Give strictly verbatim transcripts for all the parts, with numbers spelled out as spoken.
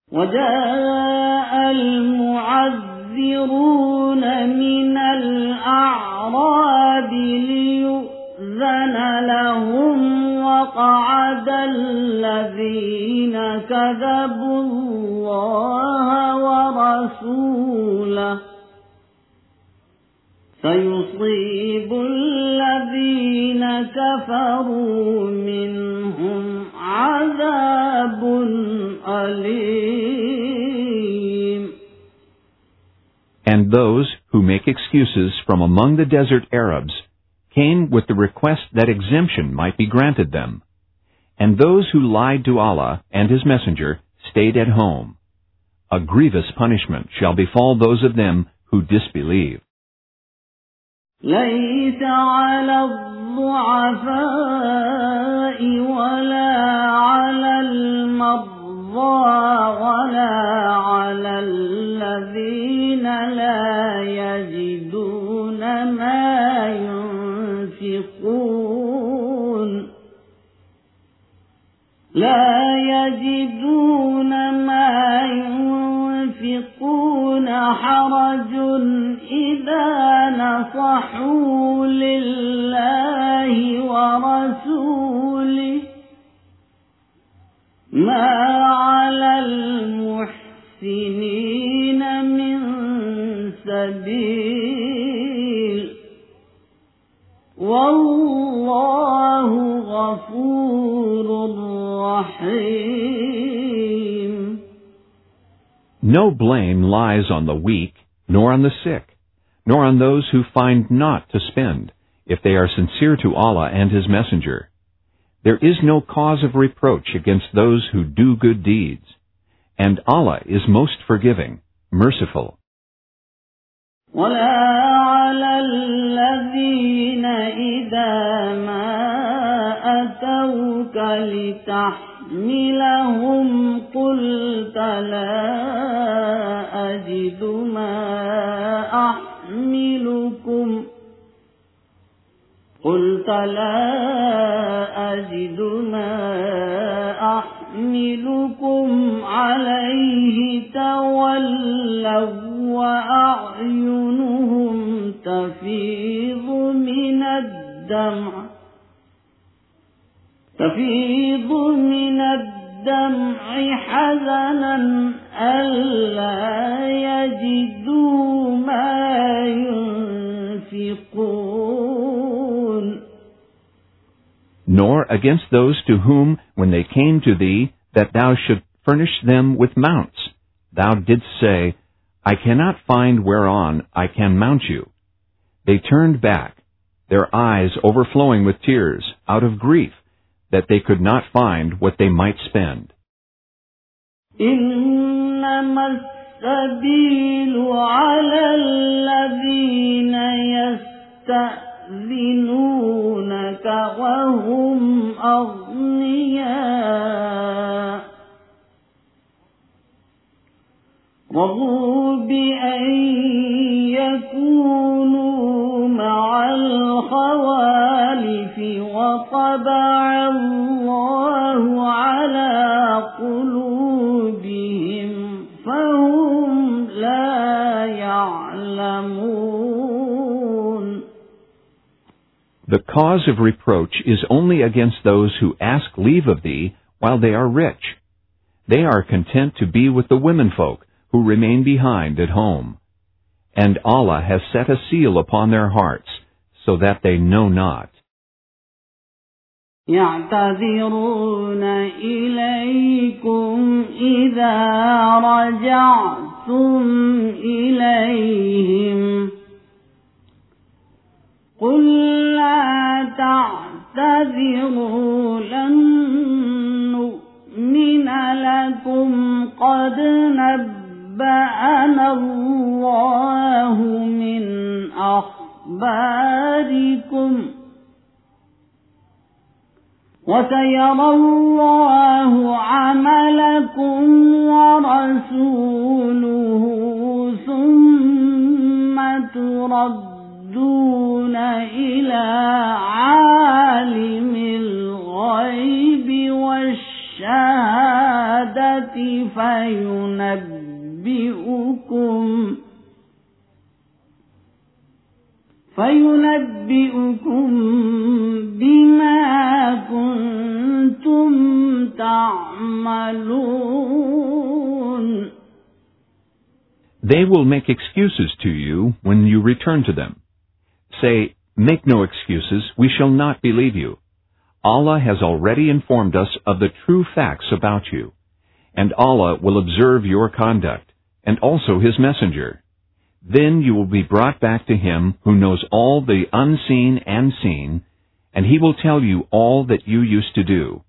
وجاء المعذرون من الأعراب ليؤذن لهم وقعد الذين كذبوا الله ورسوله سيصيب الذين كفروا منهم عذاب أليم. And those who make excuses from among the desert Arabs came with the request that exemption might be granted them. And those who lied to Allah and His Messenger stayed at home. A grievous punishment shall befall those of them who disbelieve. ليس على الضعفاء ولا على المرضى ولا على الذين لا يجدون ما ينفقون لا يجدون ما ينفقون حرج إذا نصحوا لله ورسوله ما على المحسنين من سبيل والله غفور رحيم. No blame lies on the weak, nor on the sick, nor on those who find naught to spend, if they are sincere to Allah and His Messenger. There is no cause of reproach against those who do good deeds, and Allah is most forgiving, merciful. ولا على الذين إذا ما أتوك لتحملهم قلت لا أجد ما أحملكم قلت لا أجد ما أحملكم عليه تولوا وأعينهم تفيض من الدمع تفيض من الدمع حزنا ألا يجدوا ما ينفقون. Nor against those to whom, when they came to thee, that thou should furnish them with mounts, thou didst say, I cannot find whereon I can mount you. They turned back, their eyes overflowing with tears, out of grief, that they could not find what they might spend. إنما السبيل على الذين يستأذنونك وهم أغنياء رضوا بأن يكونوا مع الخوالف وطبع الله على قلوبهم فهم لا يعلمون. The cause of reproach is only against those who ask leave of thee while they are rich. They are content to be with the womenfolk who remain behind at home. And Allah has set a seal upon their hearts, so that they know not. يعتذرون إليكم إذا رجعتم إليهم قل لا تعتذروا لن نؤمن لكم قد نبأنا الله من أخباركم وسيرى الله عملكم ورسوله ثم تردون إلى عالم الغيب والشهادة فينبئكم فينبئكم بما كنتم تعملون. They will make excuses to you when you return to them. Say, "Make no excuses, we shall not believe you. Allah has already informed us of the true facts about you, and Allah will observe your conduct, and also His Messenger. Then you will be brought back to Him who knows all the unseen and seen, and He will tell you all that you used to do."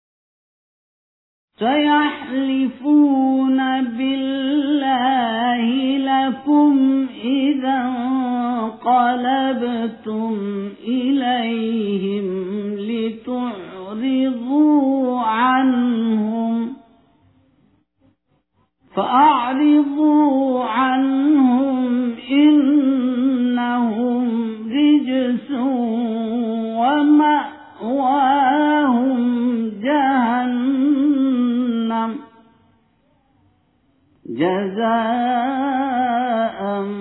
سيحلفون بالله لكم إذا انقلبتم إليهم لتعرضوا عنهم فأعرضوا عنهم إنهم رجس ومأواهم جهنم جزاء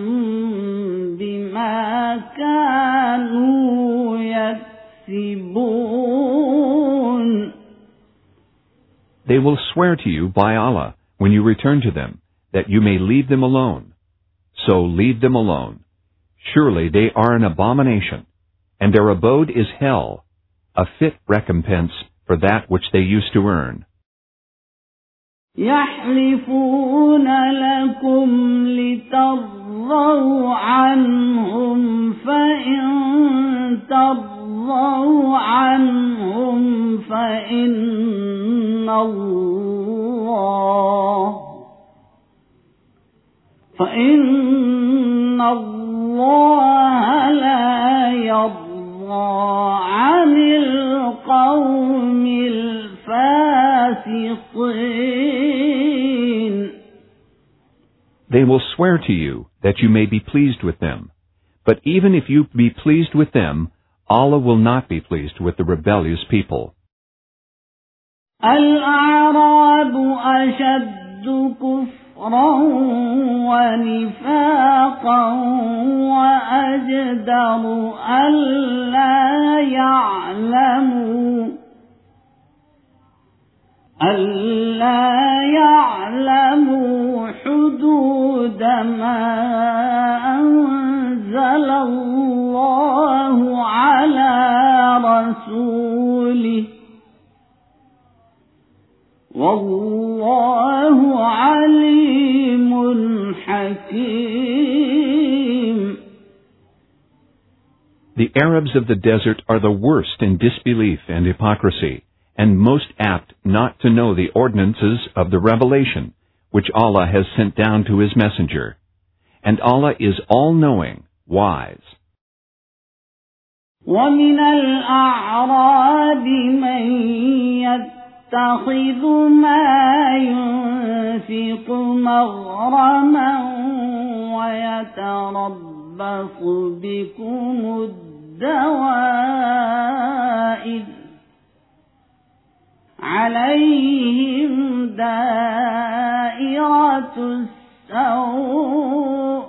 بما كانوا يكسبون. They will swear to you by Allah when you return to them, that you may leave them alone. So leave them alone. Surely they are an abomination, and their abode is hell, a fit recompense for that which they used to earn. يحلفون لكم لترضوا عنهم فإن ترضوا عنهم فإن الله فإن الله لا يرضى عن القوم الفاسقين. They will swear to you that you may be pleased with them. But even if you be pleased with them, Allah will not be pleased with the rebellious people. الأعراب أشد كفرا ونفاقا وأجدر ألا يعلموا ألا يعلموا حدود ما أنزل الله على رسوله والله عليم حكيم. The Arabs of the desert are the worst in disbelief and hypocrisy, and most apt not to know the ordinances of the revelation which Allah has sent down to His Messenger. And Allah is all-knowing, wise. وَمِنَ الْأَعْرَابِ مَن يَتَّخِذُ مَا يُنْفِقُ مَغْرَمًا وَيَتَرَبَّصُ بِكُمُ الدَّوَائِرَ عليهم دائرة السوء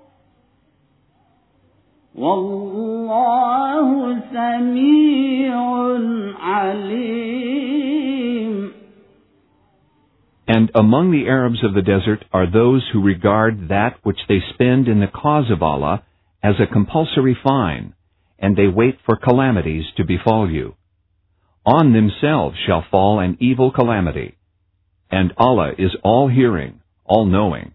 والله سميع عليم. And among the Arabs of the desert are those who regard that which they spend in the cause of Allah as a compulsory fine, and they wait for calamities to befall you. On themselves shall fall an evil calamity, and Allah is all-hearing, all-knowing.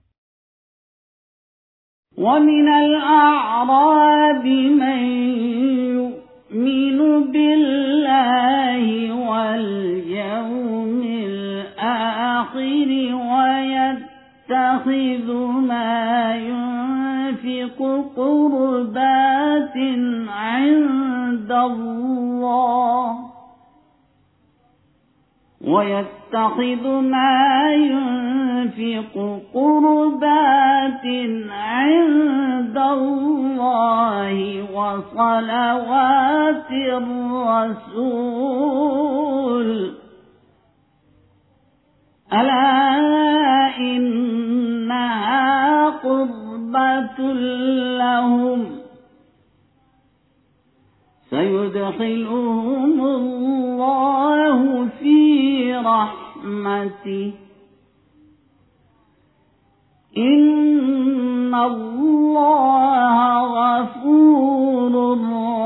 وَمِنَ الْأَعْرَابِ مَن يُؤْمِنُ بِاللَّهِ وَالْيَوْمِ الْآخِرِ وَيَتَّخِذُ مَا يُنْفِقُ قُرُبَاتٍ عِندَ اللَّهِ ويتخذ ما ينفق قربات عند الله وصلوات الرسول ألا لهم سيدخلهم الله في رحمته إن الله غفور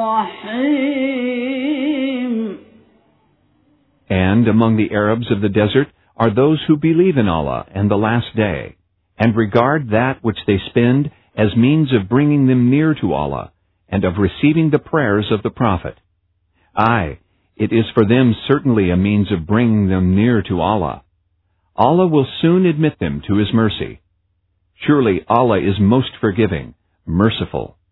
رحيم. And among the Arabs of the desert are those who believe in Allah and the last day, and regard that which they spend as means of bringing them near to Allah, and of receiving the prayers of the Prophet. Aye, it is for them certainly a means of bringing them near to Allah. Allah will soon admit them to His mercy. Surely Allah is most forgiving, merciful.